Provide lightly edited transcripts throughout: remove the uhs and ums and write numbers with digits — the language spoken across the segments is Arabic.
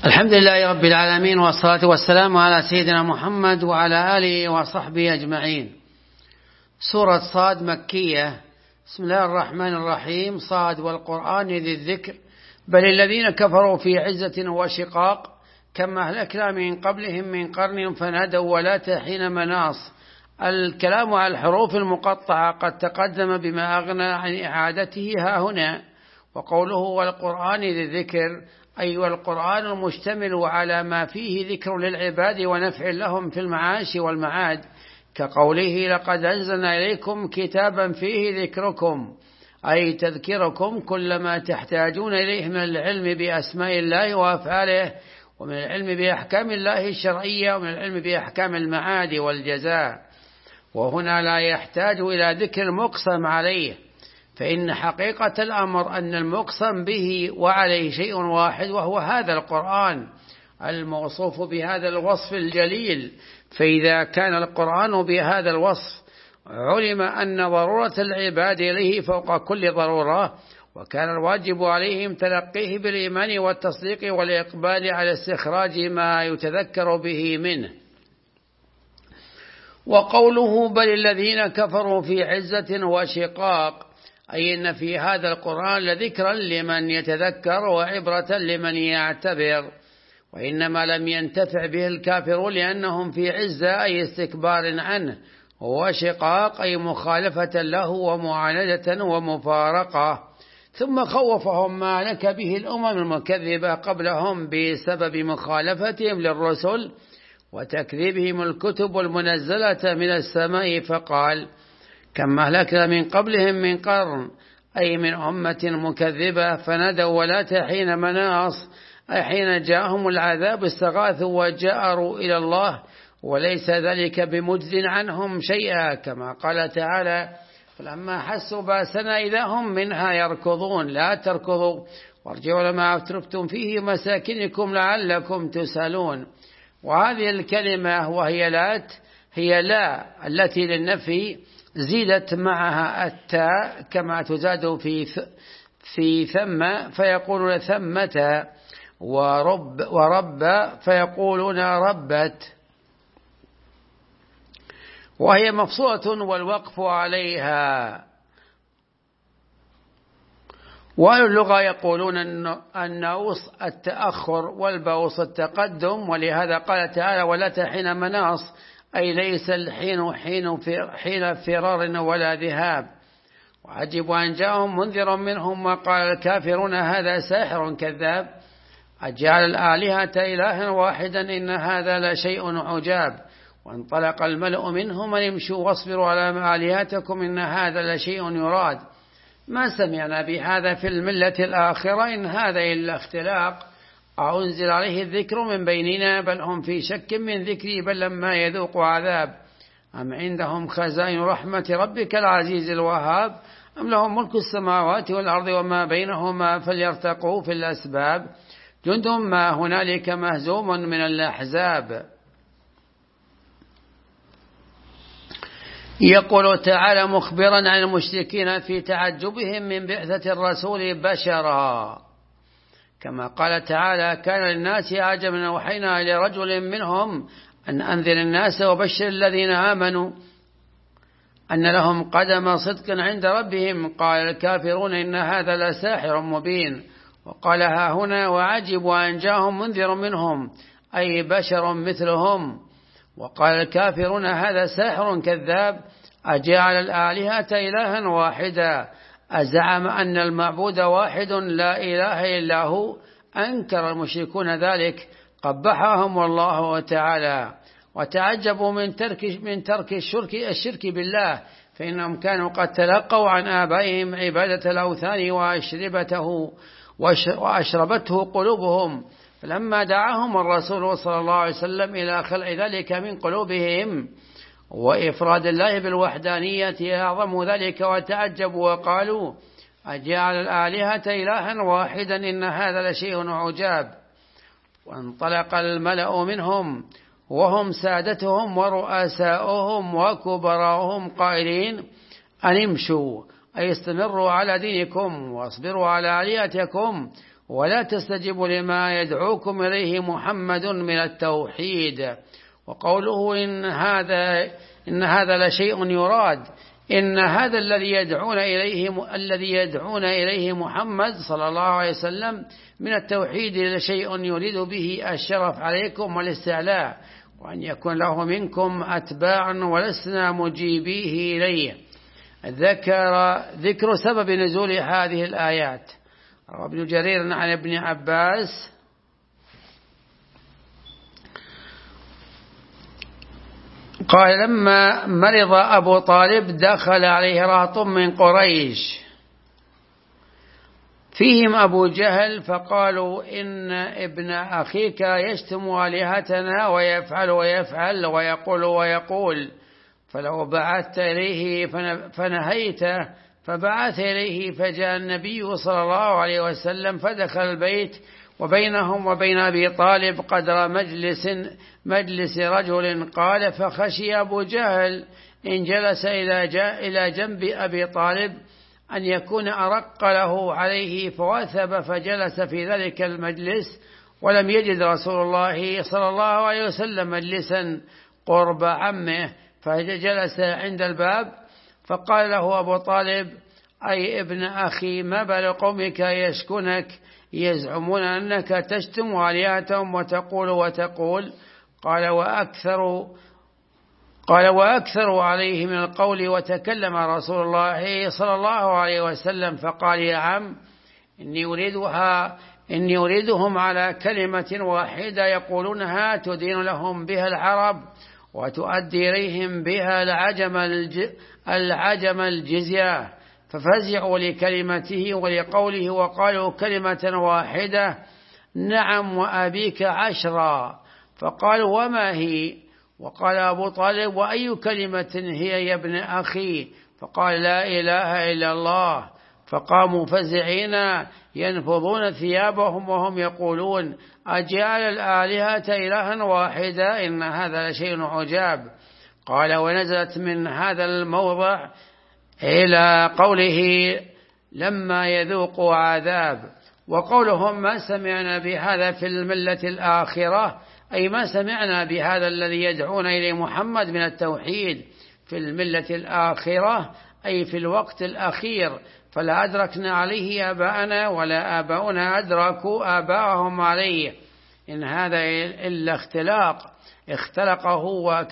الحمد لله رب العالمين، والصلاة والسلام على سيدنا محمد وعلى آله وصحبه أجمعين. سورة صاد مكية. بسم الله الرحمن الرحيم. صاد والقرآن ذي الذكر، بل الذين كفروا في عزة وشقاق، كم أهلكنا من قبلهم من قرن فنادوا ولا حين مناص. الكلام على الحروف المقطعة قد تقدم بما أغنى عن إعادته ها هنا. وقوله والقرآن ذي الذكر أي والقرآن المشتمل على ما فيه ذكر للعباد ونفع لهم في المعاش والمعاد، كقوله لقد أنزلنا إليكم كتابا فيه ذكركم، أي تذكركم كل ما تحتاجون إليه من العلم بأسماء الله وأفعاله، ومن العلم بأحكام الله الشرعية، ومن العلم بأحكام المعاد والجزاء. وهنا لا يحتاج إلى ذكر المقسم عليه، فإن حقيقة الأمر أن المقسم به وعليه شيء واحد، وهو هذا القرآن الموصوف بهذا الوصف الجليل. فإذا كان القرآن بهذا الوصف علم أن ضرورة العباد إليه فوق كل ضرورة، وكان الواجب عليهم تلقيه بالإيمان والتصديق والإقبال على استخراج ما يتذكر به منه. وقوله بل الذين كفروا في عزة وشقاق، أي أن في هذا القرآن لذكرا لمن يتذكر وعبرة لمن يعتبر، وإنما لم ينتفع به الكافرون لأنهم في عزة أي استكبار عنه، وشقاق أي مخالفة له ومعاندة ومفارقة. ثم خوفهم ما لك به الأمم المكذبة قبلهم بسبب مخالفتهم للرسل وتكذيبهم الكتب المنزلة من السماء، فقال كم أهلكنا من قبلهم من قرن، أي من أمة مكذبة فندوا ولا حين مناص، أي حين جاءهم العذاب استغاثوا وجأروا إلى الله، وليس ذلك بمجز عنهم شيئا، كما قال تعالى فلما حسوا باسنا إذا هم منها يركضون. لا تركضوا وارجعوا لما أترفتم فيه مساكنكم لعلكم تسألون. وهذه الكلمة وهي لات هي لا التي للنفي زيدت معها التاء كما تزاد في ثم فيقولون ثمة، ورب فيقولون ربت، وهي مفصولة والوقف عليها. وأهل اللغة يقولون النوص التأخر والبوص التقدم، ولهذا قال تعالى ولا حين مناص، أي ليس الحين حين فرار ولا ذهاب. وعجب أن جاءهم منذر منهم وقال الكافرون هذا ساحر كذاب، أجعل الآلهة إلها واحدا إن هذا لشيء عجاب. وانطلق الملأ منهم أن امشوا واصبروا على آلهتكم إن هذا لشيء يراد، ما سمعنا بهذا في الملة الآخرة إن هذا إلا اختلاق، أنزل عليه الذكر من بيننا بل هم في شك من ذكري بل لما يذوقوا عذاب. أم عندهم خزائن رحمة ربك العزيز الوهاب، أم لهم ملك السماوات والأرض وما بينهما فليرتقوا في الأسباب، جند ما هنالك مهزوم من الأحزاب. يقول تعالى مخبرا عن المشركين في تعجبهم من بعثة الرسول بشرا، كما قال تعالى كان للناس عجبا أوحينا إلى رجل منهم أن أنذر الناس وبشر الذين آمنوا أن لهم قدم صدق عند ربهم، قال الكافرون إن هذا لساحر مبين. وقال ها هنا وعجبوا أن جاءهم منذر منهم، أي بشر مثلهم. وقال الكافرون هذا ساحر كذاب، أجعل الآلهة إلها واحدا، أزعم أن المعبود واحد لا إله إلا هو. أنكر المشركون ذلك قبحهم الله تعالى، وتعجبوا من ترك الشرك بالله، فإنهم كانوا قد تلقوا عن آبائهم عبادة الأوثان وأشربته قلوبهم، فلما دعاهم الرسول صلى الله عليه وسلم إلى خلع ذلك من قلوبهم وإفراد الله بالوحدانية أعظم ذلك، وتعجبوا وقالوا أجعل الآلهة إلها واحدا إن هذا لشيء عجاب. وانطلق الملأ منهم وهم سادتهم ورؤساؤهم وكبراؤهم قائلين أن امشوا، أي استمروا على دينكم واصبروا على آلهتكم ولا تستجيبوا لما يدعوكم إليه محمد من التوحيد. وقوله إن هذا لشيء يراد، إن هذا الذي يدعون إليه محمد صلى الله عليه وسلم من التوحيد لشيء يريد به الشرف عليكم والاستعلاء، وأن يكون له منكم أتباع ولسنا مجيبيه إليه. ذكر سبب نزول هذه الآيات. روى ابن جرير عن ابن عباس قال لما مرض أبو طالب دخل عليه رهط من قريش فيهم أبو جهل فقالوا إن ابن أخيك يشتم آلهتنا ويفعل ويقول فلو بعثت إليه فنهيته فبعث إليه، فجاء النبي صلى الله عليه وسلم فدخل البيت وبينهم وبين أبي طالب قدر مجلس رجل. قال فخشي أبو جهل إن جلس إلى جنب أبي طالب أن يكون أرق له عليه، فوثب فجلس في ذلك المجلس، ولم يجد رسول الله صلى الله عليه وسلم مجلسا قرب عمه، فجلس عند الباب. فقال له أبو طالب أي ابن أخي ما بال قومك يشكونك يزعمون أنك تشتم آلهتهم وتقول. قال وأكثر عليه من القول. وتكلم رسول الله صلى الله عليه وسلم فقال يا عم إني أريدهم على كلمة واحدة يقولونها تدين لهم بها العرب وتؤدي إليهم بها العجم الجزية. ففزعوا لكلمته ولقوله وقالوا كلمة واحدة نعم وأبيك 10. فقالوا وما هي؟ وقال أبو طالب وأي كلمة هي يا ابن أخي؟ فقال لا إله إلا الله. فقاموا فزعين ينفضون ثيابهم وهم يقولون أجعل الآلهة إلها واحدا إن هذا لشيء عجاب. قال ونزلت من هذا الموضع إلى قوله لما يذوقوا عذاب. وقولهم ما سمعنا بهذا في الملة الآخرة أي ما سمعنا بهذا الذي يدعون إليه محمد من التوحيد في الملة الآخرة أي في الوقت الأخير، فلا أدركنا عليه آباءنا ولا آباؤنا أدركوا آباءهم عليه، إن هذا إلا اختلقه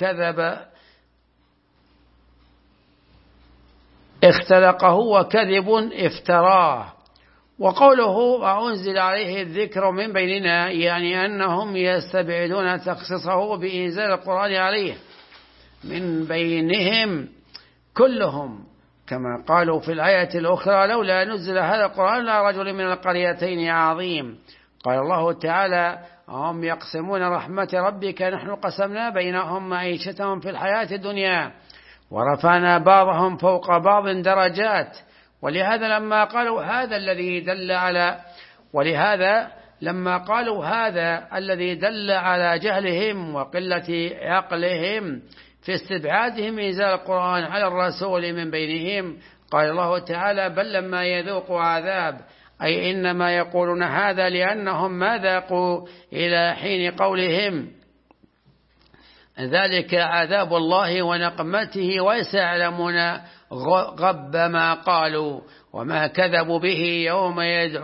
وكذب افتراه. وقوله أنزل عليه الذكر من بيننا يعني أنهم يستبعدون تخصيصه بإنزال القرآن عليه من بينهم كلهم، كما قالوا في الآية الأخرى لولا نزل هذا القرآن على رجل من القريتين عظيم. قال الله تعالى هم يقسمون رحمة ربك نحن قسمنا بينهم معيشتهم في الحياة الدنيا ورفعنا بعضهم فوق بعض درجات. ولهذا لما قالوا هذا الذي دل على جهلهم وقلة عقلهم في استبعادهم إنزال القرآن على الرسول من بينهم، قال الله تعالى بل لما يذوقوا عذاب أي إنما يقولون هذا لأنهم ما ذاقوا إلى حين قولهم ذلك عذاب الله ونقمته وسيعلمون غب ما قالوا وما كذبوا به يوم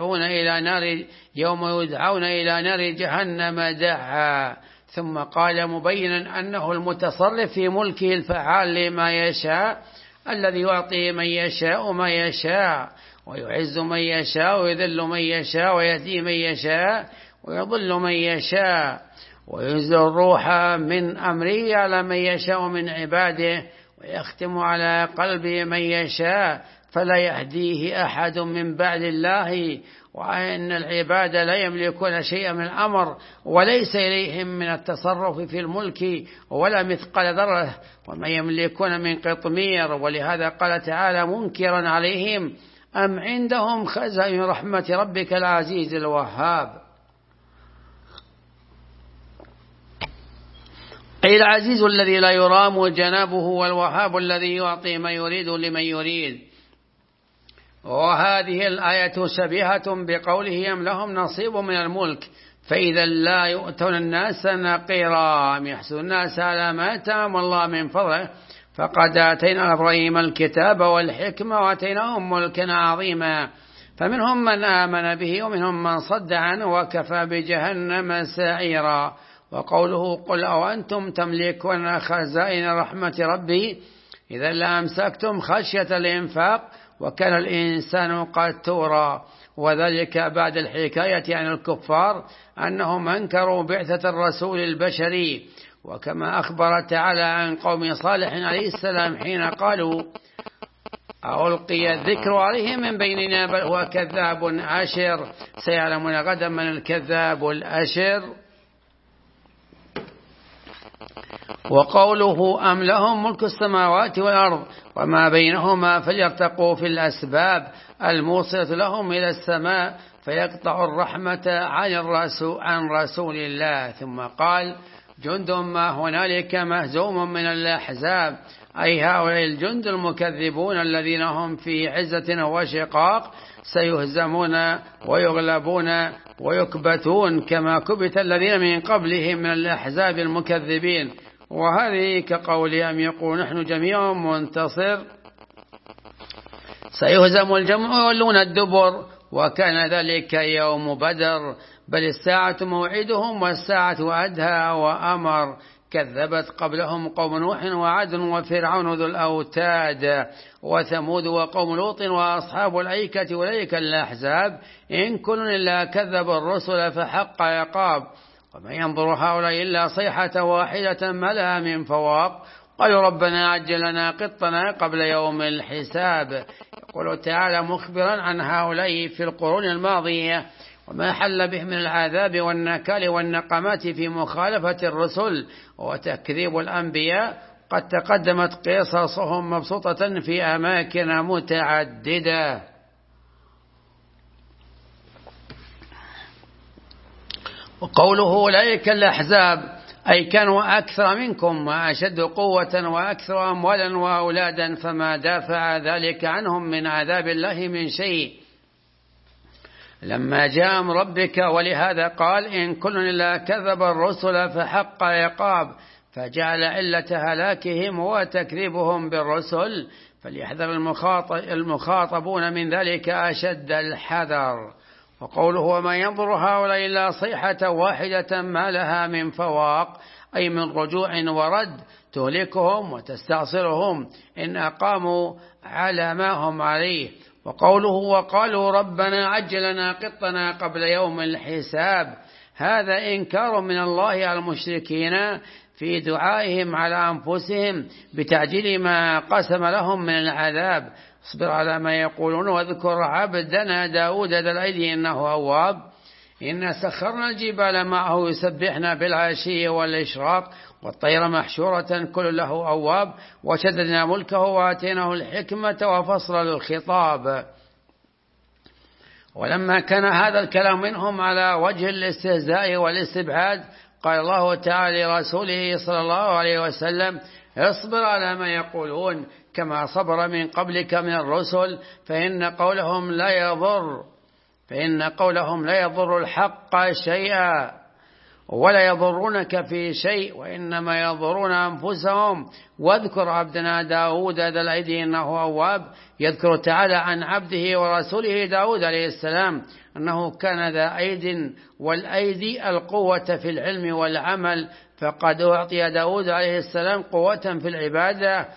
يدعون إلى نار جهنم دعا. ثم قال مبينا أنه المتصرف في ملكه الفعال لما يشاء الذي يعطي من يشاء ما يشاء ويعز من يشاء ويذل من يشاء ويهدي من يشاء ويضل من يشاء وينزل الروح من أمره على من يشاء من عباده ويختم على قلب من يشاء فلا يهديه أحد من بعد الله، وأن العباد لا يملكون شيئا من الأمر وليس إليهم من التصرف في الملك ولا مثقال ذرة وما يملكون من قطمير. ولهذا قال تعالى منكرا عليهم أم عندهم خزائن رحمة ربك العزيز الوهاب. أي العزيز الذي لا يرام جنابه والوهاب الذي يعطي ما يريد لمن يريد. وهذه الآية شبيهة بقوله أم لهم نصيب من الملك فإذا لا يؤتون الناس نقيرا أم يحسدون الناس على ما آتاهم الله من فضله فقد آتينا إبراهيم الكتاب والحكمة وآتيناهم ملكا عظيما فمنهم من آمن به ومنهم من صد عنه وكفى بجهنم سعيرا. وقوله قل أو أنتم تملكون خزائن رحمة ربي إذا لأمسكتم خشية الإنفاق وكان الإنسان قتورا. وذلك بعد الحكاية عن الكفار أنهم أنكروا بعثة الرسول البشري، وكما أخبر تعالى عن قوم صالح عليه السلام حين قالوا ألقي الذكر عليه من بيننا بل هو كذاب أشر سيعلمون غدا من الكذاب الأشر. وقوله أم لهم ملك السماوات والأرض وما بينهما فليرتقوا في الأسباب الموصلة لهم إلى السماء فيقطع الرحمة عن رسول الله. ثم قال جند ما هنالك مهزوم من الأحزاب أي هؤلاء الجند المكذبون الذين هم في عزة وشقاق سيهزمون ويغلبون ويكبتون كما كبت الذين من قبلهم من الأحزاب المكذبين. وهذه كقول أم يقول نحن جميع منتصر سيهزم الجمع ويولون الدبر وكان ذلك يوم بدر بل الساعة موعدهم والساعة أدهى وأمر كذبت قبلهم قوم نوح وعاد وفرعون ذو الأوتاد وثمود وقوم لوط وأصحاب الأيكة أولئك الأحزاب إن كل إلا كذب الرسل فحق عقاب. ومن ينظر هؤلاء إلا صيحة واحدة ما لها من فواق قالوا ربنا عجل لنا قطنا قبل يوم الحساب. يقول تعالى مخبرا عن هؤلاء في القرون الماضية وما حل به من العذاب والنكال والنقمات في مخالفة الرسل وتكذيب الأنبياء قد تقدمت قصصهم مبسوطة في أماكن متعددة. وقوله أولئك الأحزاب أي كانوا أكثر منكم وأشد قوة وأكثر أموالا وأولادا فما دافع ذلك عنهم من عذاب الله من شيء لما جاء أمر ربك. ولهذا قال إن كل إلا كذب الرسل فحق عقاب فجعل علة هلاكهم وتكذيبهم بالرسل فليحذر المخاطبون من ذلك أشد الحذر. وقوله وما ينظر هؤلاء إلا صيحة واحدة ما لها من فواق أي من رجوع ورد تهلكهم وتستعصرهم إن أقاموا على ما هم عليه. وقوله وقالوا ربنا عجل لنا قطنا قبل يوم الحساب هذا إنكار من الله على المشركين في دعائهم على أنفسهم بتعجيل ما قسم لهم من العذاب. اصبر على ما يقولون واذكر عبدنا داود ذا الأيدي إنه أواب إنا سخرنا الجبال معه يسبحنا بالعشي والإشراق والطير محشورة كل له أواب وشددنا ملكه وآتيناه الحكمة وفصل الخطاب. ولما كان هذا الكلام منهم على وجه الاستهزاء والاستبعاد قال الله تعالى لرسوله صلى الله عليه وسلم اصبر على ما يقولون كما صبر من قبلك من الرسل فإن قولهم لا يضر الحق شيئا ولا يضرونك في شيء وإنما يضرون أنفسهم. واذكر عبدنا داود ذا الأيدي إنه أواب. يذكر تعالى عن عبده ورسوله داود عليه السلام أنه كان ذا أيد والأيدي القوة في العلم والعمل فقد أعطي داود عليه السلام قوة في العبادة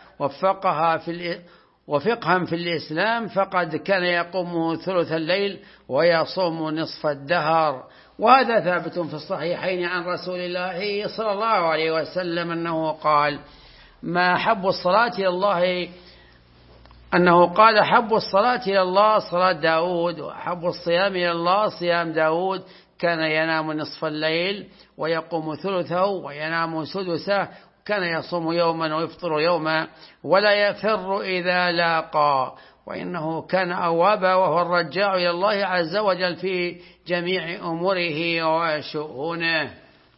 وفقها في الإسلام فقد كان يقوم ثلث الليل ويصوم نصف الدهر. وهذا ثابت في الصحيحين عن رسول الله صلى الله عليه وسلم أنه قال ما حب الصلاة إلى الله أنه قال حب الصلاة إلى الله صلاة داود وحب الصيام إلى الله صيام داود كان ينام نصف الليل ويقوم ثلثه وينام سدسه كان يصوم يوما ويفطر يوما ولا يفر إذا لاقى وإنه كان أوابا وهو الرجاع إلى الله عز وجل في جميع أموره وشؤونه.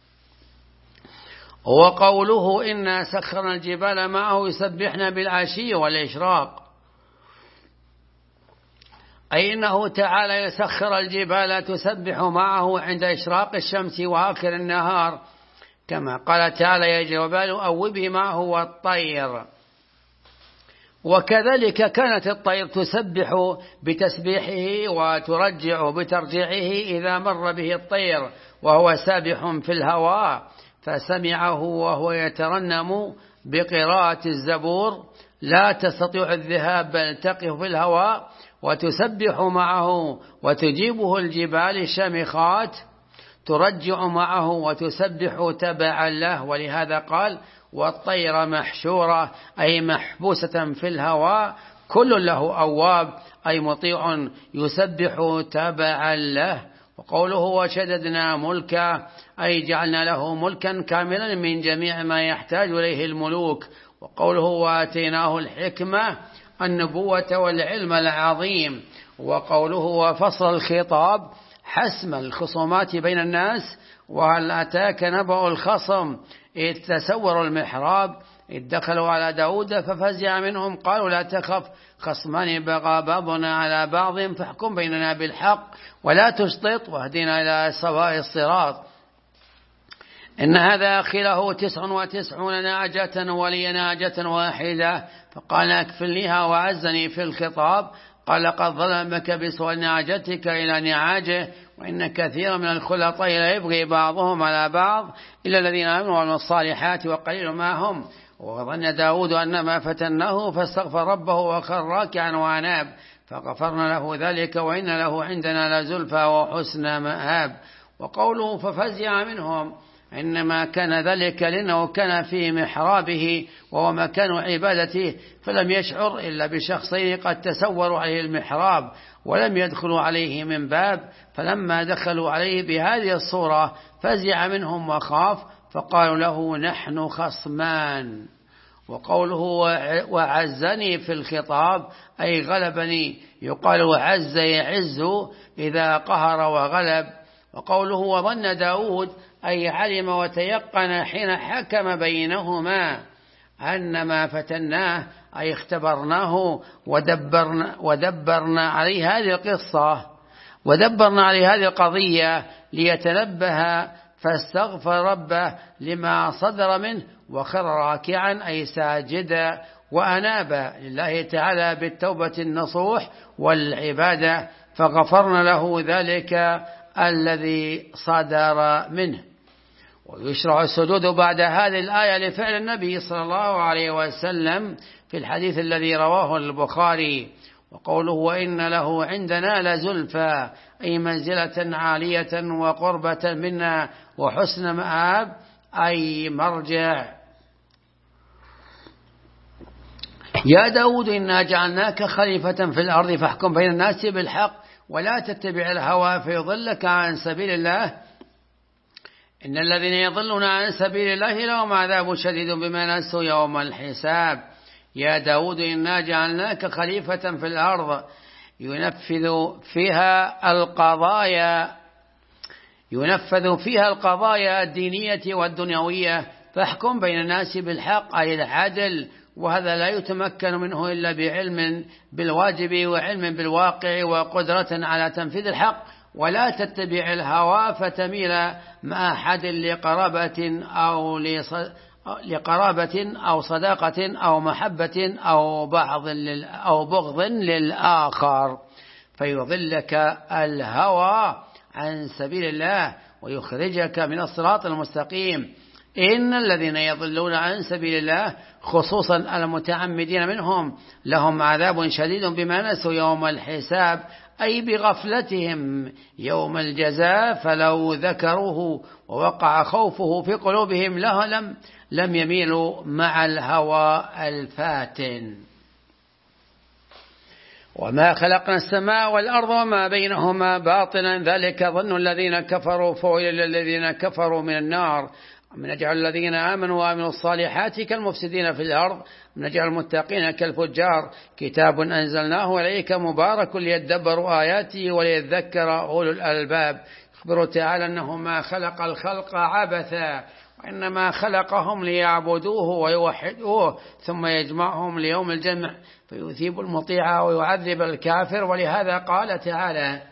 وقوله إنا سخرنا الجبال معه يسبحنا بالعشي والإشراق أي إنه تعالى يسخر الجبال تسبح معه عند إشراق الشمس وآخر النهار، كما قال تعالى يا جبال أوبي معه والطير. وكذلك كانت الطير تسبح بتسبيحه وترجع بترجيعه إذا مر به الطير وهو سابح في الهواء فسمعه وهو يترنم بقراءة الزبور لا تستطيع الذهاب بل تقف في الهواء وتسبح معه وتجيبه الجبال الشامخات ترجع معه وتسبح تبعا له. ولهذا قال والطير محشورة أي محبوسة في الهواء كل له أواب أي مطيع يسبح تبعا له. وقوله وشددنا ملكا أي جعلنا له ملكا كاملا من جميع ما يحتاج إليه الملوك. وقوله وآتيناه الحكمة النبوة والعلم العظيم. وقوله وفصل الخطاب حسم الخصومات بين الناس. وهل أتاك نبأ الخصم إذ تسوروا المحراب إذ دخلوا على داود ففزع منهم قالوا لا تخف خصمان بغى بعضنا على بعض فاحكم بيننا بالحق ولا تشطط واهدنا إلى سواء الصراط. إن هذا أخي له 99 ناجة ولي ناجة واحدة فقال أكفلنيها وعزني في الخطاب قال قد ظلمك بسوء ناجتك إلى نعاجه وإن كثيرا من الخلطاء لا يبغي بعضهم على بعض إلا الذين آمنوا وعملوا الصالحات وقليل ما هم. وظن داود أن ما فتناه فاستغفر ربه وخر راكعا وأناب فغفرنا له ذلك وإن له عندنا لزلفى وحسن مآب. وقوله ففزع منهم إنما كان ذلك لأنه كان في محرابه وهو مكان عبادته فلم يشعر إلا بشخصين قد تسوروا عليه المحراب ولم يدخلوا عليه من باب فلما دخلوا عليه بهذه الصورة فزع منهم وخاف فقالوا له نحن خصمان. وقوله وعزني في الخطاب أي غلبني يقال عز يعز إذا قهر وغلب. وقوله وظن داود أي علم وتيقن حين حكم بينهما أن ما فتناه أي اختبرناه ودبرنا عليه هذه القصة ودبرنا عليه هذه القضية ليتنبه فاستغفر ربه لما صدر منه وخر راكعا أي ساجدا وأناب لله تعالى بالتوبة النصوح والعبادة فغفرنا له ذلك الذي صدر منه. ويشرع السجود بعد هذه الآية لفعل النبي صلى الله عليه وسلم في الحديث الذي رواه البخاري. وقوله وإن له عندنا لزلفى أي منزلة عالية وقربة منا وحسن مآب أي مرجع. يا داود إنا جعلناك خليفة في الأرض فاحكم بين الناس بالحق ولا تتبع الهوى فيضلك عن سبيل الله إن الذين يضلون عن سبيل الله لهم عذاب شديد بما نسوا يوم الحساب. يا داود إنا جعلناك خليفة في الأرض ينفذ فيها القضايا الدينية والدنيوية فاحكم بين الناس بالحق أي العدل وهذا لا يتمكن منه إلا بعلم بالواجب وعلم بالواقع وقدرة على تنفيذ الحق ولا تتبع الهوى فتميل مع أحد لقرابة أو صداقة أو محبة أو بغض للآخر فيضلك الهوى عن سبيل الله ويخرجك من الصراط المستقيم. إن الذين يضلون عن سبيل الله خصوصا المتعمدين منهم لهم عذاب شديد بما نسوا يوم الحساب أي بغفلتهم يوم الجزاء فلو ذكروه ووقع خوفه في قلوبهم لم يميلوا مع الهوى الفاتن. وما خلقنا السماء والأرض وما بينهما باطلا ذلك ظن الذين كفروا فويل للذين كفروا من النار. نجعل الذين آمنوا وعملوا الصالحات كالمفسدين في الأرض نجعل المتقين كالفجار كتاب أنزلناه إليك مبارك ليدبروا آياته وليذكر أولو الألباب. يخبر تعالى أنه ما خلق الخلق عبثا وإنما خلقهم ليعبدوه ويوحدوه ثم يجمعهم ليوم الجمع فيثيب المطيع ويعذب الكافر. ولهذا قال تعالى: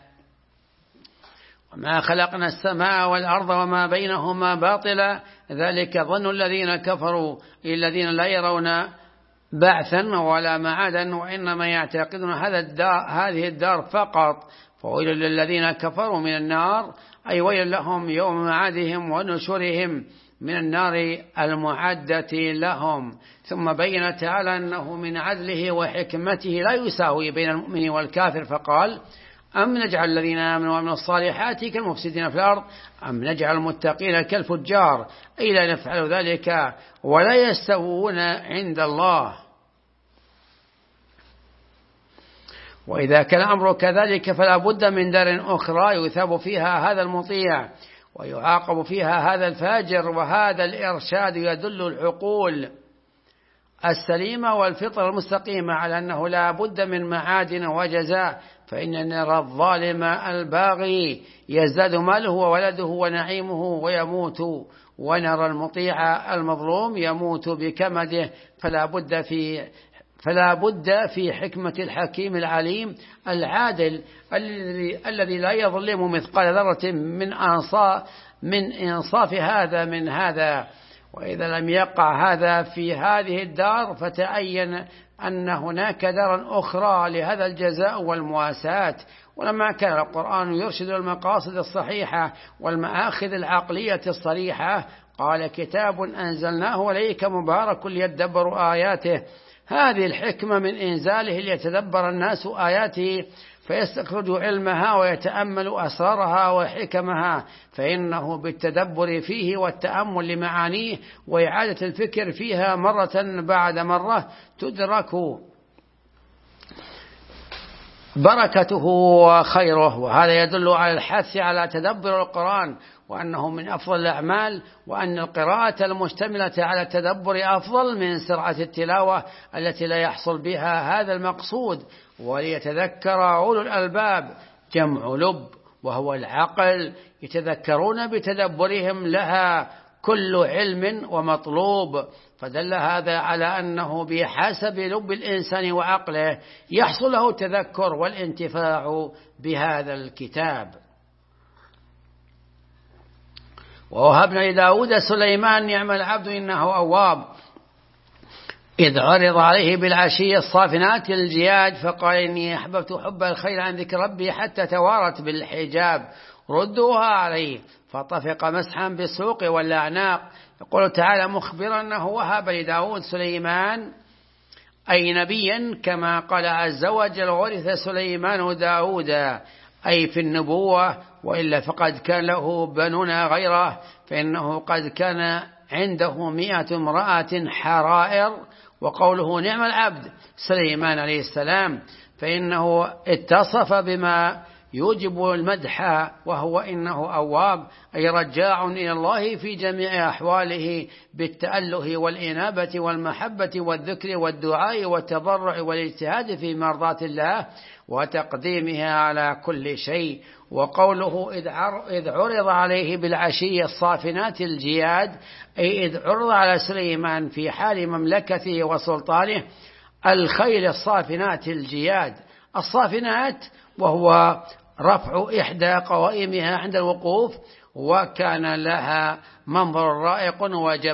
وما خلقنا السماء والأرض وما بينهما باطلا ذلك ظن الذين كفروا الذين لا يرون بعثا ولا معادا وإنما يعتقدون هذه الدار فقط فويل للذين كفروا من النار أي ويل لهم يوم معادهم ونشورهم من النار المعدة لهم. ثم بين تعالى أنه من عدله وحكمته لا يساوي بين المؤمن والكافر فقال: أم نجعل الذين آمنوا وعملوا الصالحات كالمفسدين في الأرض أم نجعل المتقين كالفجار أي لا نفعل ذلك ولا يستوون عند الله. وإذا كان الأمر كذلك فلا بد من دار أخرى يثاب فيها هذا المطيع ويعاقب فيها هذا الفاجر. وهذا الإرشاد يدل العقول السليمة والفطر المستقيمة على أنه لا بد من معاد وجزاء، فإن نرى الظالم الباغي يزداد ماله وولده ونعيمه ويموت، ونرى المطيع المظلوم يموت بكمده. فلا بد في حكمة الحكيم العليم العادل الذي لا يظلم مثقال ذرة من إنصاف هذا من هذا. وإذا لم يقع هذا في هذه الدار فتأين أن هناك دارا أخرى لهذا الجزاء والمواساة. ولما كان القرآن يرشد المقاصد الصحيحة والمآخذ العقلية الصريحة قال: كتاب أنزلناه إليك مبارك ليدبروا آياته. هذه الحكمة من إنزاله ليتدبر الناس آياته فيستخرجوا علمها ويتأملوا أسرارها وحكمها، فإنه بالتدبر فيه والتأمل لمعانيه وإعادة الفكر فيها مرة بعد مرة تدرك بركته وخيره. وهذا يدل على الحث على تدبر القرآن وأنه من أفضل الأعمال، وأن القراءة المشتملة على التدبر أفضل من سرعة التلاوة التي لا يحصل بها هذا المقصود. وليتذكر أولو الألباب جمع لب وهو العقل، يتذكرون بتدبرهم لها كل علم ومطلوب. فدل هذا على أنه بحسب لب الإنسان وعقله يحصل له التذكر والانتفاع بهذا الكتاب. ووهبنا لداود سليمان نعم العبد إنه أواب إذ عرض عليه بالعشي الصافنات الجياد فقال إني أحببت حب الخير عن ذكر ربي حتى توارت بالحجاب ردوها عليه فطفق مسحا بالسوق والأعناق. يقول تعالى مخبرا أنه وهب لداود سليمان أي نبيا كما قال عز وجل: ورث سليمان داود أي في النبوة، وإلا فقد كان له بنون غيره، فإنه قد كان عنده 100 امرأة حرائر. وقوله نعم العبد سليمان عليه السلام فإنه اتصف بما يوجب المدح، وهو إنه أواب أي رجاع إلى الله في جميع أحواله بالتأله والإنابة والمحبة والذكر والدعاء والتضرع والاجتهاد في مرضاة الله وتقديمها على كل شيء. وقوله إذ عرض عليه بالعشي الصافنات الجياد أي إذ عرض على سليمان في حال مملكته وسلطانه الخيل الصافنات الجياد. الصافنات وهو رفع إحدى قوائمها عند الوقوف، وكان لها منظر رائق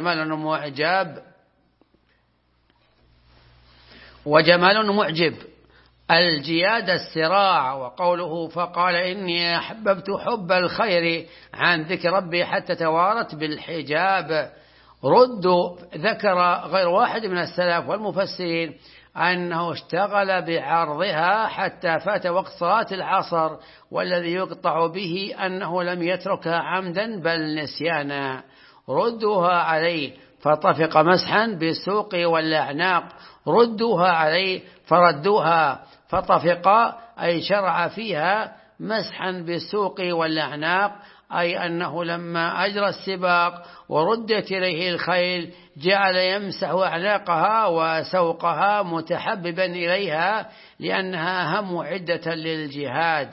وجمال معجب. الجياد السراع. وقوله فقال إني أحببت حب الخير عن ذكر ربي حتى توارت بالحجاب. ذكر غير واحد من السلف والمفسرين أنه اشتغل بعرضها حتى فات وقت صلاة العصر، والذي يقطع به أنه لم يتركها عمدا بل نسيانا. ردوها عليه فطفق مسحا بالسوق والأعناق. ردوها عليه فردوها فطفق أي شرع فيها مسحا بالسوق والأعناق، أي أنه لما أجرى السباق وردت إليه الخيل جعل يمسح أعناقها وسوقها متحببا إليها لأنها أهم عدة للجهاد.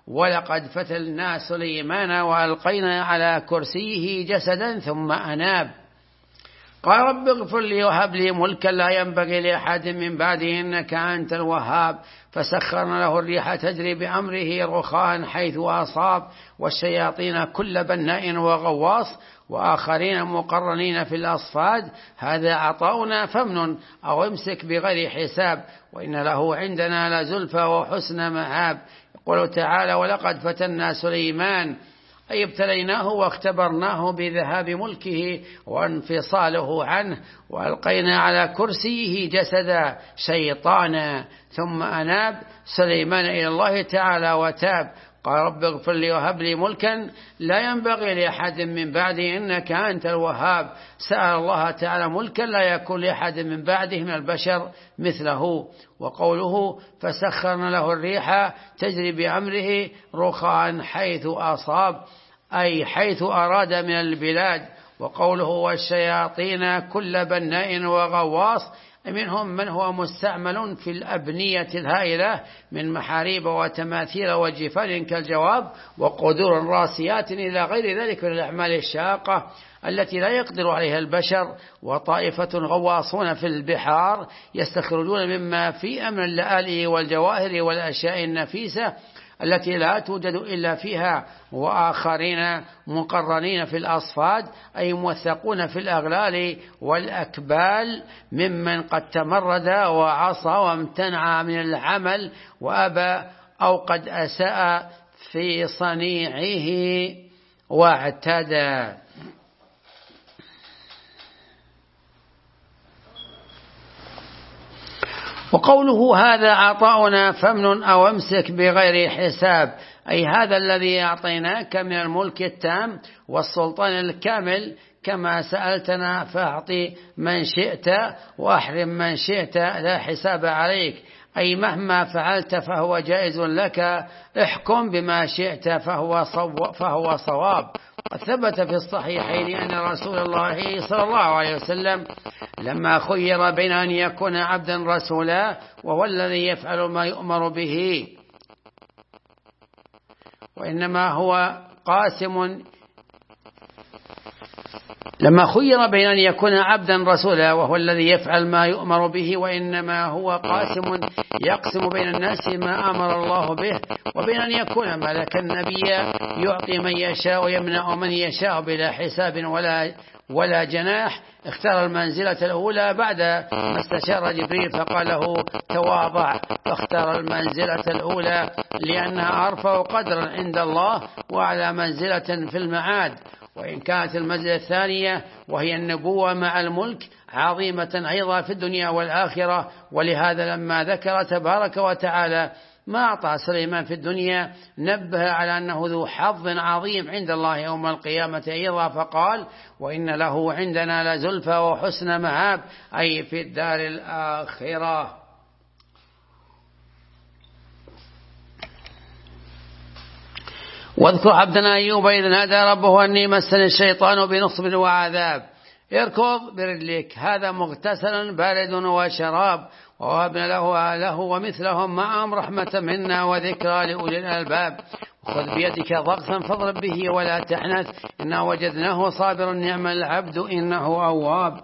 ولقد فتنا سليمان وألقينا على كرسيه جسدا ثم أناب قال رب اغفر لي وهب لي ملكا لا ينبغي لأحد من بعده إنك أنت الوهاب فسخرنا له الريح تجري بأمره رخاء حيث أصاب والشياطين كل بناء وغواص وآخرين مقرنين في الأصفاد هذا عطاؤنا فامنن أو امسك بغير حساب وإن له عندنا لزلفى وحسن مآب. يقول تعالى ولقد فتنا سليمان أي ابتليناه واختبرناه بذهاب ملكه وانفصاله عنه وألقينا على كرسيه جسدا شيطانا ثم أناب سليمان إلى الله تعالى وتاب قال رب اغفر لي وهب لي ملكا لا ينبغي لأحد من بعده إنك أنت الوهاب. سأل الله تعالى ملكا لا يكون لأحد من بعده من البشر مثله. وقوله فسخرنا له الريح تجري بأمره رخاء حيث أصاب أي حيث أراد من البلاد. وقوله والشياطين كل بناء وغواص منهم من هو مستعمل في الأبنية الهائلة من محاريب وتماثيل وجفان كالجواب وقدور راسيات إلى غير ذلك من الأعمال الشاقة التي لا يقدر عليها البشر. وطائفة غواصون في البحار يستخرجون مما في أمر اللآلئ والجواهر والأشياء النفيسة التي لا توجد إلا فيها. وآخرين مقرنين في الأصفاد أي موثقون في الأغلال والأكبال ممن قد تمرد وعصى وامتنع من العمل وأبى أو قد أساء في صنيعه واعتدى. وقوله هذا عطاؤنا فامنن أو امسك بغير حساب أي هذا الذي أعطيناك من الملك التام والسلطان الكامل كما سألتنا فاعطي من شئت وأحرم من شئت لا حساب عليك أي مهما فعلت فهو جائز لك احكم بما شئت فهو صواب. وثبت في الصحيحين أن رسول الله صلى الله عليه وسلم لما خير بين أن يكون عبدا رسولا وهو الذي يفعل ما يؤمر به وإنما هو قاسم لما خير بين أن يكون عبدا رسولا وهو الذي يفعل ما يؤمر به وإنما هو قاسم يقسم بين الناس ما أمر الله به وبين أن يكون ملكا نبيا يعطي من يشاء ويمنع من يشاء بلا حساب ولا جناح. اختار المنزلة الأولى بعد ما استشار جبريل فقال له تواضع فاختار المنزلة الأولى لأنها أرفع قدرا عند الله وعلى منزلة في المعاد. وإن كانت المنزلة الثانية وهي النبوة مع الملك عظيمة أيضا في الدنيا والآخرة. ولهذا لما ذكر تبارك وتعالى ما أعطى سليمان في الدنيا نبه على أنه ذو حظ عظيم عند الله يوم القيامة أيضا فقال وإن له عندنا لزلفى وحسن مآب أي في الدار الآخرة. واذكر عبدنا أيوب إذ نادى ربه أني مسني الشيطان بنصب وعذاب اركض برجلك هذا مغتسل بارد وشراب ووهبنا له أهله ومثلهم معهم رحمة منا وذكرى لأولي الألباب. خذ بيدك ضغثا فاضرب به ولا تحنث إنا وجدناه صابرا نعم العبد إنه أواب.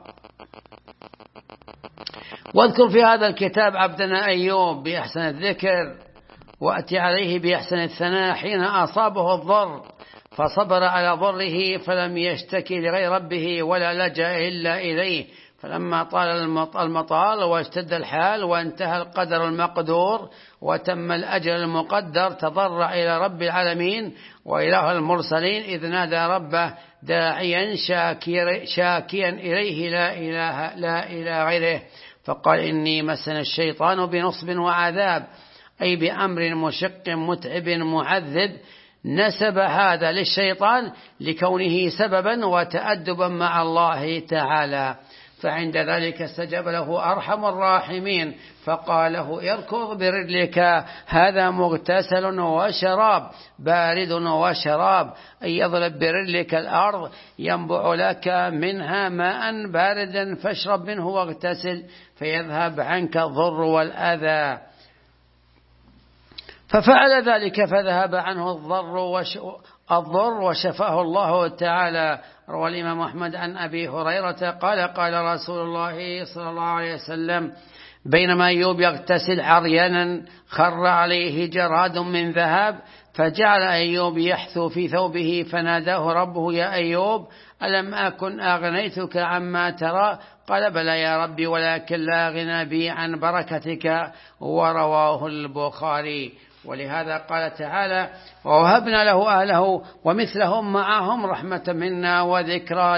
واذكر في هذا الكتاب عبدنا أيوب بأحسن الذكر وأتي عليه بأحسن الثناء حين أصابه الضر فصبر على ضره فلم يشتكي لغير ربه ولا لجأ إلا إليه فلما طال المطال واشتد الحال وانتهى القدر المقدور وتم الأجل المقدر تضرع إلى رب العالمين وإله المرسلين إذ نادى ربه داعيا شاكيا إليه لا إله غيره فقال إني مسني الشيطان بنصب وعذاب أي بأمر مشق متعب معذب. نسب هذا للشيطان لكونه سببا وتأدبا مع الله تعالى فعند ذلك استجاب له أرحم الراحمين فقال له اركض برجلك هذا مغتسل وشراب بارد وشراب أي يضرب برجلك الأرض ينبع لك منها ماء باردا فاشرب منه واغتسل فيذهب عنك الضر والأذى. ففعل ذلك فذهب عنه الضر وشفاه الله تعالى. روى الإمام أحمد عن أبي هريرة قال قال رسول الله صلى الله عليه وسلم: بينما أيوب يغتسل عريانا خر عليه جراد من ذهب، فجعل أيوب يحثو في ثوبه، فناداه ربه: يا أيوب، ألم أكن أغنيتك عما ترى؟ قال: بلى يا ربي، ولكن لا غنى بي عن بركتك. ورواه البخاري. ولهذا قال تعالى: ووهبنا له أهله ومثلهم معهم رحمة منا وذكرى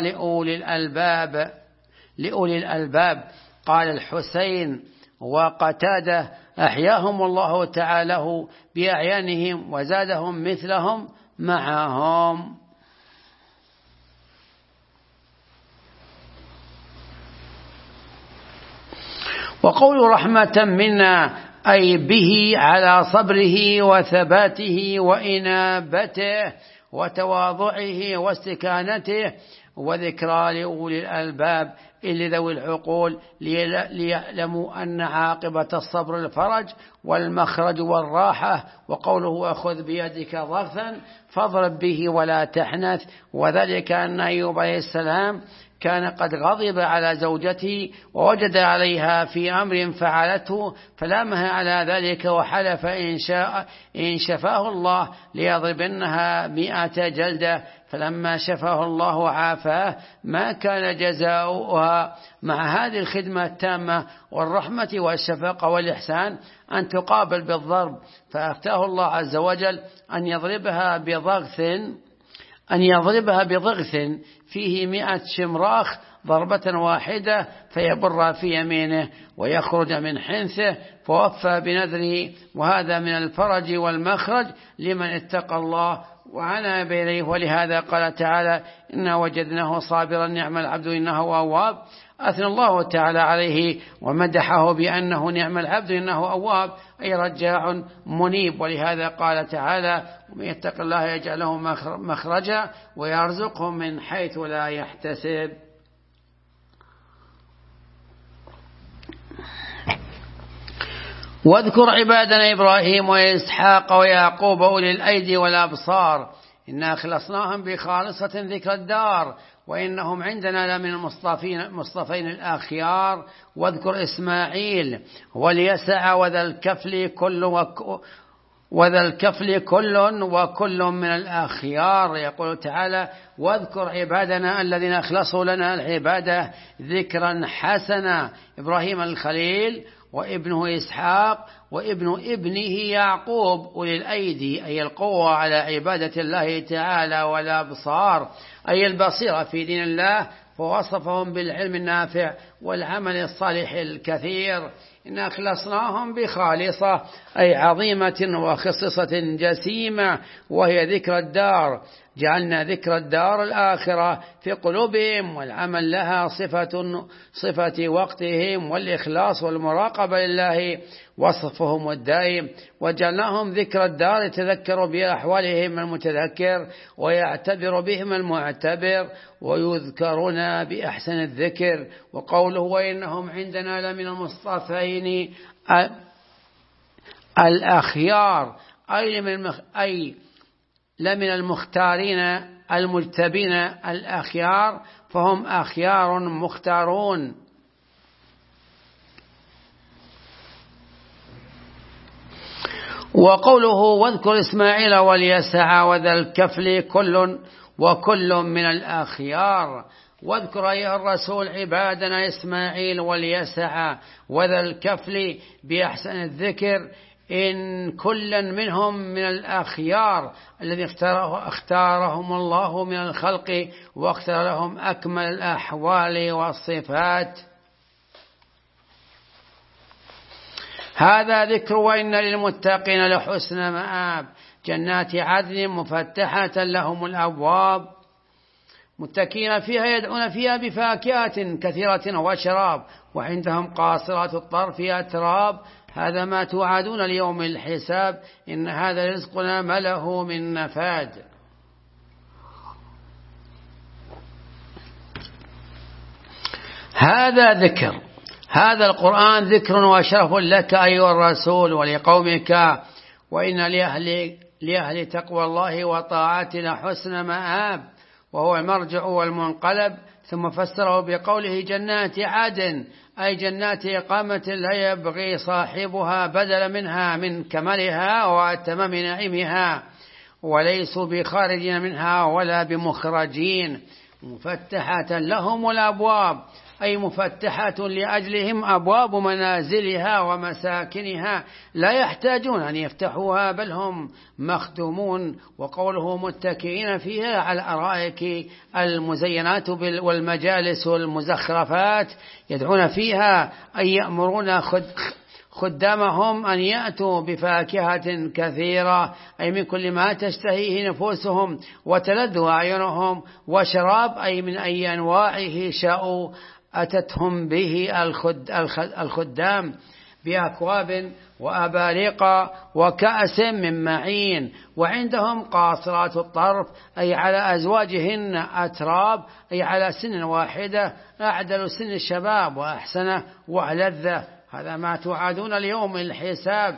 لأولي الألباب. قال الحسين وقتادة: أحياهم الله تعالى بأعيانهم وزادهم مثلهم معهم. وقول رحمة منا أي به على صبره وثباته وإنابته وتواضعه واستكانته. وذكرى لأولي الألباب إلا ذوي العقول ليعلموا أن عاقبة الصبر الفرج والمخرج والراحة. وقوله: أخذ بيدك ضغثا فاضرب به ولا تحنث. وذلك أن أيوب عليه السلام كان قد غضب على زوجته ووجد عليها في أمر فعلته، فلامها على ذلك وحلف إن شفاه الله ليضربنها 100 جلدة. فلما شفاه الله وعافاه ما كان جزاؤها مع هذه الخدمة التامة والرحمة والشفقة والإحسان أن تقابل بالضرب، فأفتاه الله عز وجل أن يضربها بضغث فيه 100 شمراخ ضربة واحدة، فيبر في يمينه ويخرج من حنثه، فوفى بنذره. وهذا من الفرج والمخرج لمن اتقى الله وعناب إليه. ولهذا قال تعالى: إنا وجدناه صابرا نعم العبد إنه أواب. أثنى الله تعالى عليه ومدحه بأنه نعم العبد إنه أواب، أي رجاع منيب. ولهذا قال تعالى: ومن يتق الله يجعل له مخرجا ويرزقه من حيث لا يحتسب. واذكر عبادنا إبراهيم وإسحاق ويعقوب أولي الأيدي والأبصار إنا خلصناهم بخالصة ذكر الدار وإنهم عندنا لمن المصطفين الأخيار. واذكر إسماعيل واليسع وذا الكفل كل وكل من الأخيار. يقول تعالى: واذكر عبادنا الذين أخلصوا لنا العبادة ذكرا حسنا، إبراهيم الخليل وابنه إسحاق وابن ابنه يعقوب أولي الأيدي، أي القوة على عبادة الله تعالى، والأبصار أي البصيرة في دين الله، فوصفهم بالعلم النافع والعمل الصالح الكثير. إن أخلصناهم بخالصة أي عظيمة وخصصة جسيمة، وهي ذكر الدار. جعلنا ذكر الدار الآخرة في قلوبهم والعمل لها صفة وقتهم، والإخلاص والمراقبة لله وصفهم الدائم. وجعلناهم ذكر الدار يتذكر بأحوالهم المتذكر ويعتبر بهم المعتبر، ويذكرون بأحسن الذكر. وقوله: وإنهم عندنا لمن المصطفين الأخيار، أي لمن المختارين المجتبين الأخيار، فهم أخيار مختارون. وقوله: واذكر إسماعيل واليسع وذا الكفل وكل من الأخيار. واذكر أيها الرسول عبادنا إسماعيل واليسع وذا الكفل بأحسن الذكر، إن كلا منهم من الأخيار الذي اختارهم الله من الخلق واختار لهم أكمل الأحوال والصفات. هذا ذكر. وإن للمتقين لحسن مآب، جنات عدن مفتحة لهم الأبواب متكئين فيها يدعون فيها بفاكهة كثيرة وشراب، وعندهم قاصرات الطرف أتراب. هذا ما توعدون ليوم الحساب، إن هذا رزقنا ما له من نفاد. هذا ذكر، هذا القرآن ذكر وشرف لك أيها الرسول ولقومك وإن لأهل تقوى الله وطاعته حسن مآب وهو المرجع والمنقلب. ثم فسره بقوله جنات عدن أي جنات إقامة لا يبغي صاحبها بدل منها من كمالها وتمام نعيمها، وليسوا بخارجين منها ولا بمخرجين. مفتحة لهم الأبواب أي مفتحة لأجلهم أبواب منازلها ومساكنها لا يحتاجون أن يفتحوها بل هم مخدومون. وقوله متكئين فيها على الأرائك المزينات والمجالس والمزخرفات يدعون فيها أي يأمرون خدامهم أن يأتوا بفاكهة كثيرة أي من كل ما تشتهيه نفوسهم وتلذ أعينهم، وشراب أي من أي أنواعه شاءوا أتتهم به الخدام بأكواب وأباريق وكأس من معين. وعندهم قاصرات الطرف أي على أزواجهن أتراب أي على سن واحدة أعدل سن الشباب وأحسنه وألذه. هذا ما توعدون اليوم الحساب.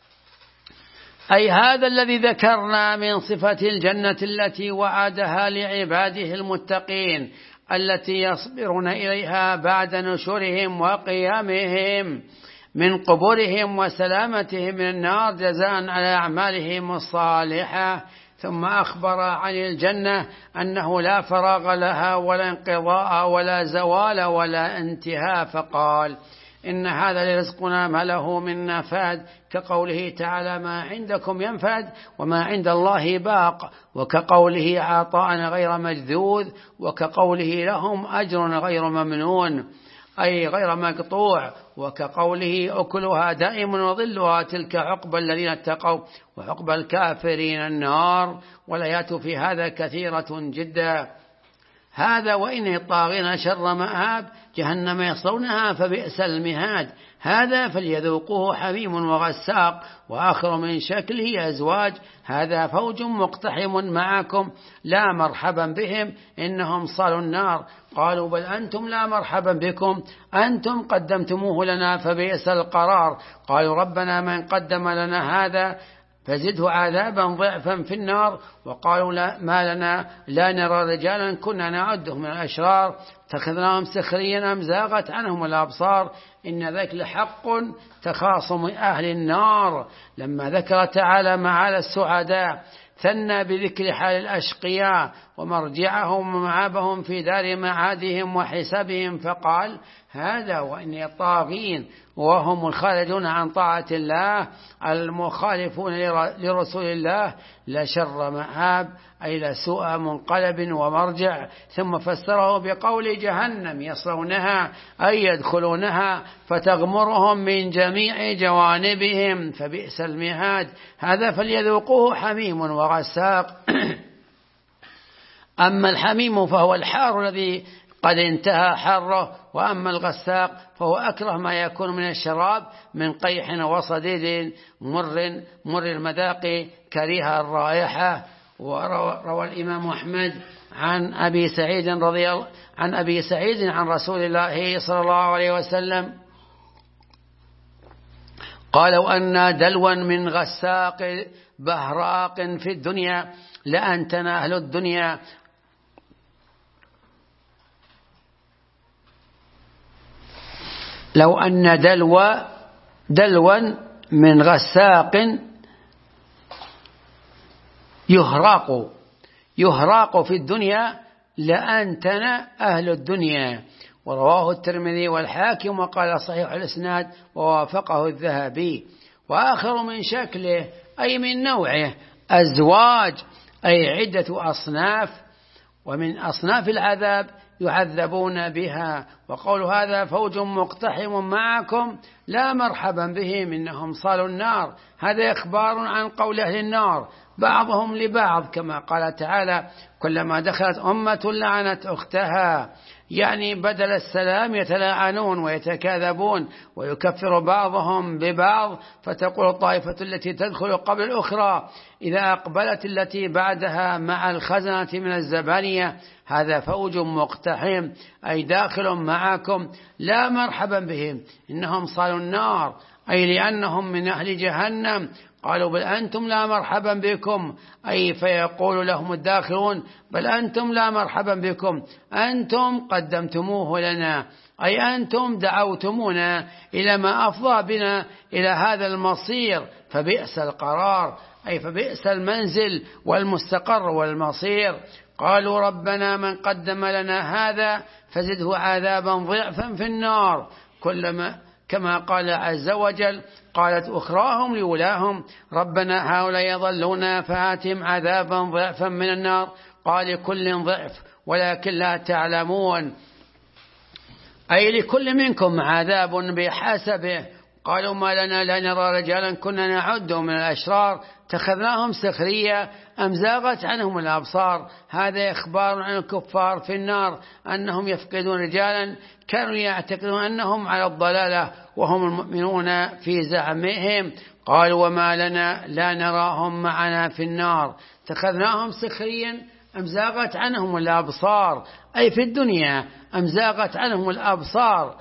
أي هذا الذي ذكرنا من صفة الجنة التي وعدها لعباده المتقين التي يصبرون إليها بعد نشورهم وقيامهم من قبورهم وسلامتهم من النار جزاء على أعمالهم الصالحة. ثم أخبر عن الجنة أنه لا فراغ لها ولا انقضاء ولا زوال ولا انتهاء، فقال إن هذا لرزقنا ما له من نفاد، كقوله تعالى ما عندكم ينفد وما عند الله باق، وكقوله عطاء غير مجذوذ، وكقوله لهم أجر غير ممنون أي غير مقطوع، وكقوله أكلها دائم وظلها تلك عقبى الذين اتقوا وعقبى الكافرين النار. والآيات في هذا كثيرة جدا. هذا وإن الطاغين شر مآب جهنم يصلونها فبئس المهاد. هذا فليذوقوه حميم وغساق وآخر من شكله أزواج. هذا فوج مقتحم معكم لا مرحبا بهم إنهم صالوا النار. قالوا بل أنتم لا مرحبا بكم أنتم قدمتموه لنا فبئس القرار. قالوا ربنا من قدم لنا هذا فزده عذابا ضعفا في النار. وقالوا ما لنا لا نرى رجالا كنا نعدهم من الأشرار اتخذناهم سخريا أم زاغت عنهم الأبصار إن ذاك لحق تخاصم أهل النار. لما ذكر تعالى معال السعداء ثنى بذكر حال الأشقياء ومرجعهم ومعابهم في دار معادهم وحسابهم، فقال هذا وإن الطاغين وهم الخارجون عن طاعة الله المخالفون لرسول الله لشر مآب أي لسوء منقلب ومرجع. ثم فسره بقول جهنم يصلونها أي يدخلونها فتغمرهم من جميع جوانبهم فبئس المهاد. هذا فليذوقوه حميم وغساق. أما الحميم فهو الحار الذي قد انتهى حره، وأما الغساق فهو أكره ما يكون من الشراب من قيح وصديد مر المذاق كريه الرائحة. وروى الإمام أحمد عن أبي سعيد عن رسول الله صلى الله عليه وسلم قالوا أن دلوا من غساق بهراق في الدنيا لأنتن أهل الدنيا. لو أن دلوا من غساق يهراق في الدنيا لأنتن أهل الدنيا. ورواه الترمذي والحاكم وقال صحيح الإسناد ووافقه الذهبي. وآخر من شكله أي من نوعه أزواج أي عدة أصناف، ومن أصناف العذاب يعذبون بها. وقول هذا فوج مقتحم معكم لا مرحبا بهم إنهم صالوا النار. هذا إخبار عن قول أهل النار بعضهم لبعض كما قال تعالى كلما دخلت أمة لعنت أختها، يعني بدل السلام يتلاعنون ويتكاذبون ويكفر بعضهم ببعض، فتقول الطائفة التي تدخل قبل الأخرى إذا أقبلت التي بعدها مع الخزنة من الزبانية هذا فوج مقتحم أي داخل معكم لا مرحبا بهم إنهم صالوا النار. أي لأنهم من أهل جهنم. قالوا بل أنتم لا مرحبا بكم، أي فيقول لهم الداخلون بل أنتم لا مرحبا بكم، أنتم قدمتموه لنا، أي أنتم دعوتمونا إلى ما أفضى بنا إلى هذا المصير، فبئس القرار، أي فبئس المنزل والمستقر والمصير. قالوا ربنا من قدم لنا هذا فزده عذابا ضعفا في النار، كما قال عز وجل. قالت أخراهم لولاهم ربنا هؤلاء يضلون فآتهم عذابا ضعفا من النار، قال لكل ضعف ولكن لا تعلمون، أي لكل منكم عذاب بحسبه. قالوا ما لنا لا نرى رجالا كنا نعدهم من الأشرار اتخذناهم سخريا أم زاغت عنهم الأبصار. هذا إخبار عن الكفار في النار أنهم يفقدون رجالا كانوا يعتقدون أنهم على الضلالة وهم المؤمنون في زعمهم. قالوا وما لنا لا نراهم معنا في النار اتخذناهم سخريا أم زاغت عنهم الأبصار، أي في الدنيا أم زاغت عنهم الأبصار،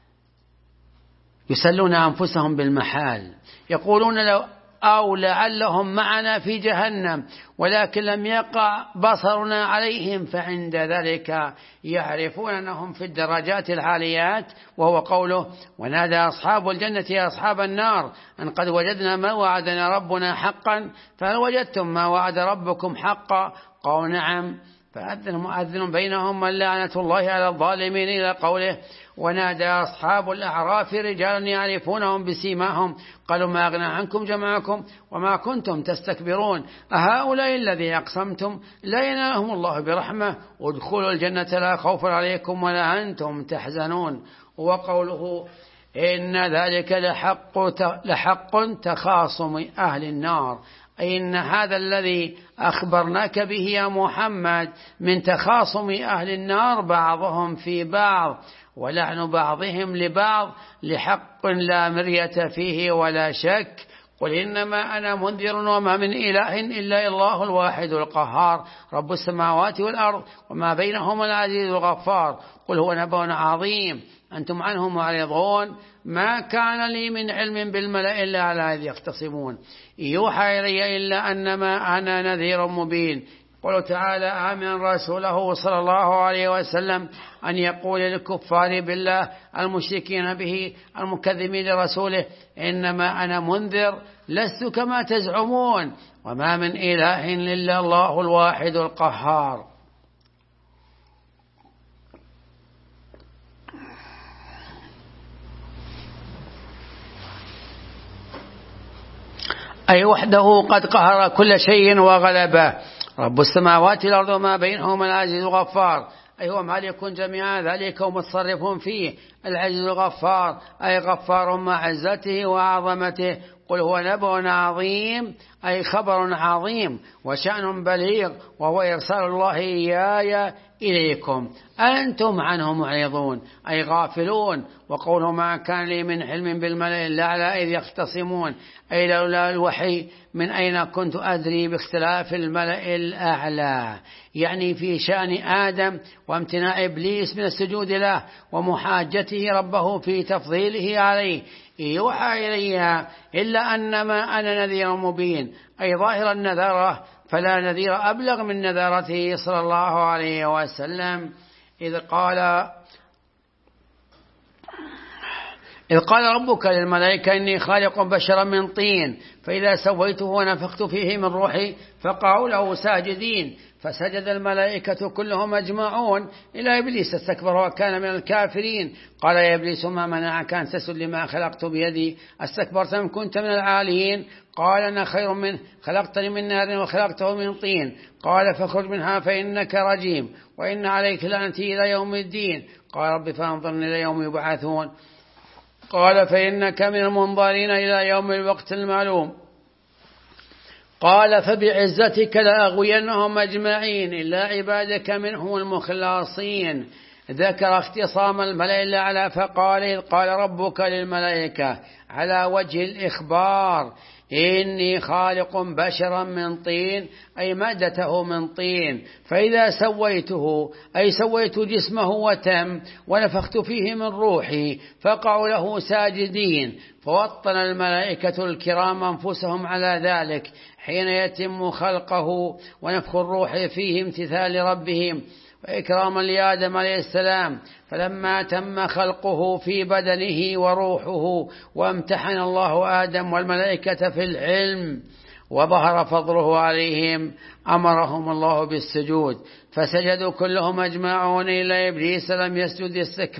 يسلون أنفسهم بالمحال، يقولون لو أو لعلهم معنا في جهنم ولكن لم يقع بصرنا عليهم، فعند ذلك يعرفون أنهم في الدرجات العاليات. وهو قوله ونادى أصحاب الجنة يا أصحاب النار أن قد وجدنا ما وعدنا ربنا حقا فهل وجدتم ما وعد ربكم حقا؟ قالوا نعم. فأذن مؤذن بينهم اللعنة الله على الظالمين إلى قوله ونادى أصحاب الأعراف رجالا يعرفونهم بسيماهم قالوا ما أغنى عنكم جمعكم وما كنتم تستكبرون أهؤلاء الذي أقسمتم لا ينالهم الله برحمة ادخلوا الجنة لا خوف عليكم ولا أنتم تحزنون. وقوله إن ذلك لحق تخاصم أهل النار، أي إن هذا الذي أخبرناك به يا محمد من تخاصم أهل النار بعضهم في بعض ولعن بعضهم لبعض لحق لا مرية فيه ولا شك. قل إنما أنا منذر وما من إله إلا الله الواحد القهار رب السماوات والأرض وما بينهما العزيز الغفار. قل هو نبأ عظيم أنتم عنه معرضون ما كان لي من علم بالملأ إلا على إذ يختصمون يوحى إلي إلا أنما أنا نذير مبين. قل تعالى آمن رسوله صلى الله عليه وسلم أن يقول للكفار بالله المشركين به المكذبين لرسوله إنما أنا منذر لست كما تزعمون وما من إله إلا الله الواحد القهار. أي وحده قد قهر كل شيء وغلبه رب السماوات والأرض وما بينهما العزيز الغفار، أي هو مالك جميع ذلك ومتصرف فيه العزيز الغفار، أي غفار مع عزته وعظمته. قل هو نبأ عظيم أي خبر عظيم وشأن بليغ وهو إرسال الله إياي إليكم أنتم عنه معرضون أي غافلون. وقوله ما كان لي من حلم بالملأ إلا على إذ يختصمون أي لولا الوحي من أين كنت أدري باختلاف الملأ الأعلى، يعني في شأن آدم وامتناع إبليس من السجود له ومحاجته ربه في تفضيله عليه. يوحى إلي إلا أنما أنا نذير مبين أي ظاهر النذارة فلا نذير أبلغ من نذارته صلى الله عليه وسلم. إذ قال ربك للملائكة إني خالق بشرا من طين فإذا سويته ونفخت فيه من روحي فقعوا له ساجدين فسجد الملائكة كلهم أجمعون إلى إبليس استكبر وكان من الكافرين. قال يا إبليس ما منعك أن تسجد لما خلقت بيدي أستكبرت أم كنت من العاليين؟ قال أنا خير منه خلقتني من نار وخلقته من طين. قال فاخرج منها فإنك رجيم وإن عليك لعنتي إلى يوم الدين. قال رب فانظرني إلى يوم يبعثون. قال فإنك من المنظرين إلى يوم الوقت المعلوم. قال فبعزتك لأغوينهم أجمعين إلا عبادك منهم المخلصين. ذكر اختصام الملأ الأعلى فقال إذ قال ربك للملائكة على وجه الإخبار إني خالق بشرا من طين، أي مادته من طين، فإذا سويته أي سويت جسمه وتم ونفخت فيه من روحي فقعوا له ساجدين. فوطن الملائكة الكرام أنفسهم على ذلك حين يتم خلقه ونفخ الروح فيه امتثال ربهم وإكراما لآدم عليه السلام. فلما تم خلقه في بدنه وروحه وامتحن الله آدم والملائكة في العلم وظهر فضله عليهم أمرهم الله بالسجود، فسجدوا كلهم أجمعون إلا إبليس لم يسجد،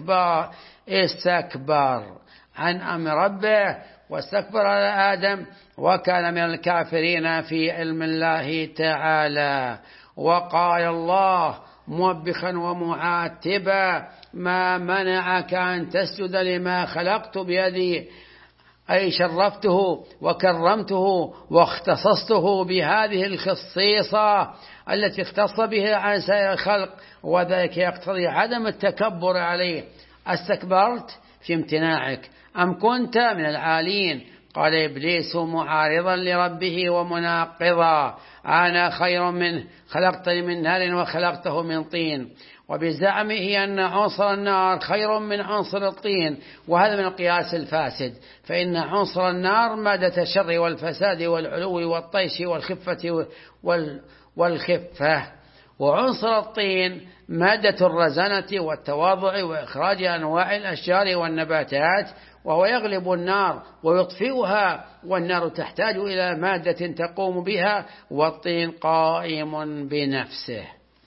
استكبر عن أمر ربه واستكبر على آدم وكان من الكافرين في علم الله تعالى. وقال الله موبخا ومعاتبا: ما منعك أن تسجد لما خلقت بيدي، أي شرفته وكرمته واختصصته بهذه الخصيصة التي اختص بها عن سائر الخلق، وذلك يقتضي عدم التكبر عليه. استكبرت في امتناعك أم كنت من العالين؟ قال إبليس معارضا لربه ومناقضا: أنا خير منه، خلقتني من نار وخلقته من طين. وبزعمه أن عنصر النار خير من عنصر الطين، وهذا من القياس الفاسد، فإن عنصر النار مادة الشر والفساد والعلو والطيش والخفة والخفة، وعنصر الطين مادة الرزانة والتواضع وإخراج أنواع الأشجار والنباتات، وهو يغلب النار ويطفئها، والنار تحتاج إلى مادة تقوم بها، والطين قائم بنفسه.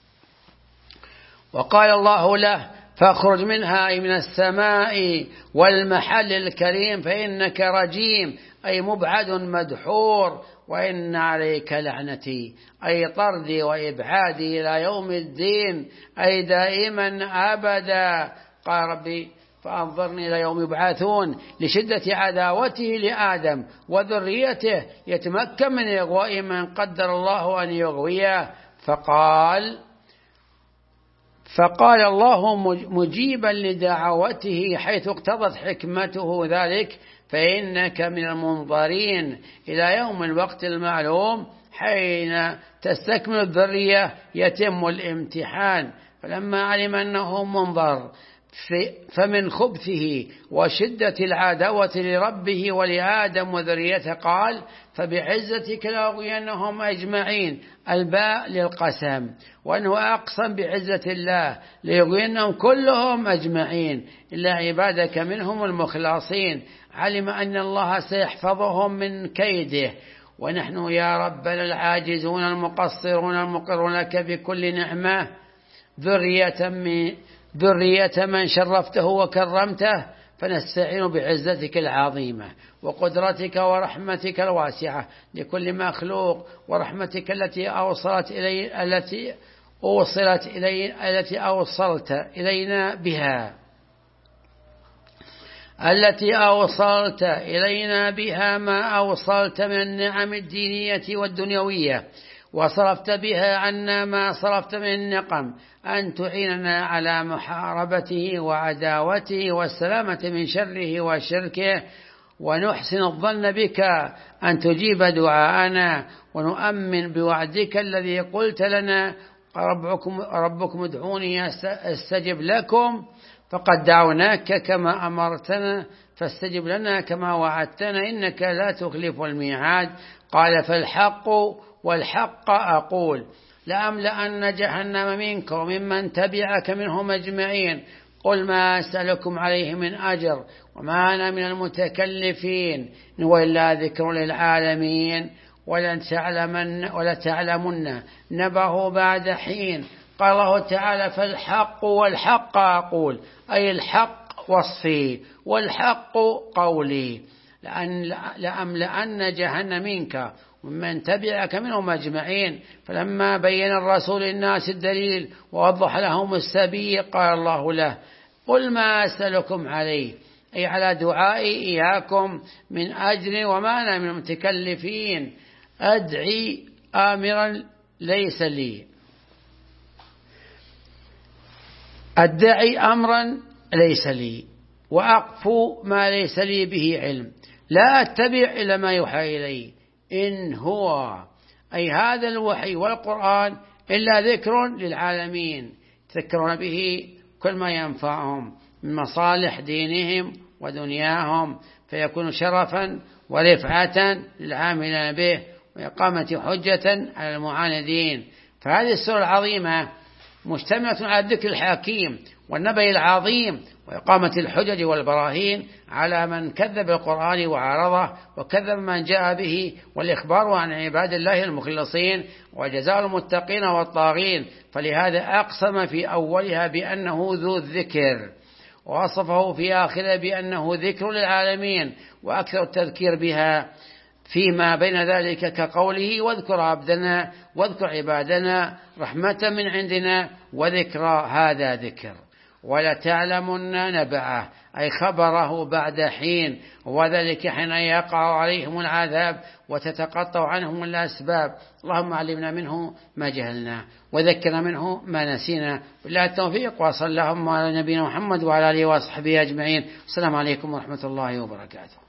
وقال الله له: فاخرج منها، أي من السماء والمحل الكريم، فإنك رجيم، أي مبعد مدحور، وإن عليك لعنتي، أي طردي وإبعادي إلى يوم الدين، أي دائما أبدا. قال ربي: فأنظرني إلى يوم يبعثون، لشدة عداوته لآدم وذريته يتمكن من إغواء من قدر الله أن يغويه. فقال الله مجيبا لدعوته حيث اقتضت حكمته ذلك: فإنك من المنظرين إلى يوم الوقت المعلوم، حين تستكمل الذرية يتم الامتحان. فلما علم أنه منظر فمن خبثه وشدة العداوة لربه ولآدم وذريته قال: فبعزتك لأغوينهم أجمعين، الباء للقسم، وأنه أقسم بعزة الله ليغوينهم كلهم أجمعين إلا عبادك منهم المخلصين. علم أن الله سيحفظهم من كيده، ونحن يا ربنا العاجزون المقصرون المقرون لك بكل نعمة ذرية من شرفته وكرمته، فنستعين بعزتك العظيمة وقدرتك ورحمتك الواسعة لكل مخلوق، ورحمتك التي أوصلت إلينا بها ما أوصلت من النعم الدينية والدنيوية، وصرفت بها عنا ما صرفت من النقم، أن تعيننا على محاربته وعداوته والسلامة من شره وشركه، ونحسن الظن بك أن تجيب دعاءنا، ونؤمن بوعدك الذي قلت لنا: ربكم ادعوني استجب لكم. فقد دعوناك كما أمرتنا فاستجب لنا كما وعدتنا، إنك لا تخلف الميعاد. قال: فالحق والحق أقول لأملأن جهنم منك وممن تبعك منهم أجمعين. قل: ما أسألكم عليه من أجر وما أنا من المتكلفين، إن هو إلا ذكر للعالمين، ولتعلمن نبأه بعد حين. قال الله تعالى: فالحق والحق أقول، أي الحق وصفي والحق قولي، لأملأن جهنم منك ومن تبعك منهم أجمعين. فلما بين الرسول الناس الدليل ووضح لهم السبيل قال الله له: قل ما أسألكم عليه، أي على دعائي إياكم، من أجر وما أنا من المتكلفين، أدعي آمرا ليس لي، أدعي أمرا ليس لي، وأقف ما ليس لي به علم، لا أتبع إلا ما يوحى إلي إن هو أي هذا الوحي والقرآن إلا ذكر للعالمين يذكرون به كل ما ينفعهم من مصالح دينهم ودنياهم، فيكون شرفا ورفعة للعاملين به وإقامة حجة على المعاندين. فهذه السورة العظيمة مشتملة على الذكر الحكيم والنبي العظيم وإقامة الحجج والبراهين على من كذب القرآن وعارضه وكذب من جاء به، والإخبار عن عباد الله المخلصين وجزاء المتقين والطاغين. فلهذا أقسم في أولها بأنه ذو الذكر، ووصفه في آخره بأنه ذكر للعالمين وأكثر التذكير بها فيما بين ذلك كقوله واذكر عبدنا واذكر عبادنا رحمة من عندنا وذكرى، هذا ذكر. ولتعلمن نبعه أي خبره بعد حين، وذلك حين يقع عليهم العذاب وتتقطع عنهم الأسباب. اللهم علمنا منه ما جهلنا وذكرنا منه ما نسينا. بالله التوفيق، وصلى اللهم على نبينا محمد وعلى آله وصحبه أجمعين. السلام عليكم ورحمة الله وبركاته.